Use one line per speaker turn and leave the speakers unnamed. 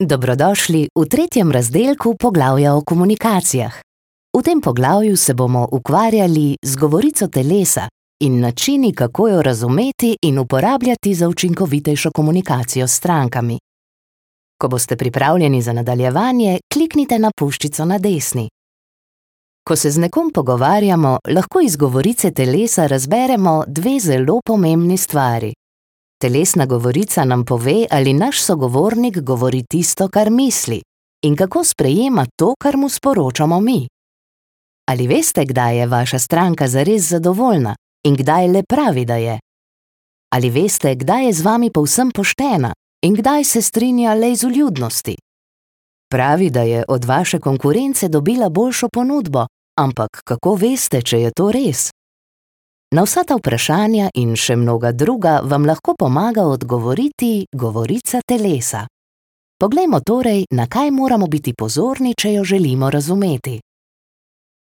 Dobrodošli v tretjem razdelku poglavja o komunikacijah. V tem poglavju se bomo ukvarjali z govorico telesa in načini, kako jo razumeti in uporabljati za učinkovitejšo komunikacijo s strankami. Ko boste pripravljeni za nadaljevanje, kliknite na puščico na desni. Ko se z nekom pogovarjamo, lahko iz govorice telesa razberemo dve zelo pomembni stvari. Telesna govorica nam pove, ali naš sogovornik govori tisto, kar misli, in kako sprejema to, kar mu sporočamo mi. Ali veste, kdaj je vaša stranka zares zadovoljna in kdaj le pravi, da je? Ali veste, kdaj je z vami povsem poštena in kdaj se strinja le iz vljudnosti? Pravi, da je od vaše konkurence dobila boljšo ponudbo, ampak kako veste, če je to res? Na vsa ta vprašanja in še mnoga druga vam lahko pomaga odgovoriti govorica telesa. Poglejmo torej, na kaj moramo biti pozorni, če jo želimo razumeti.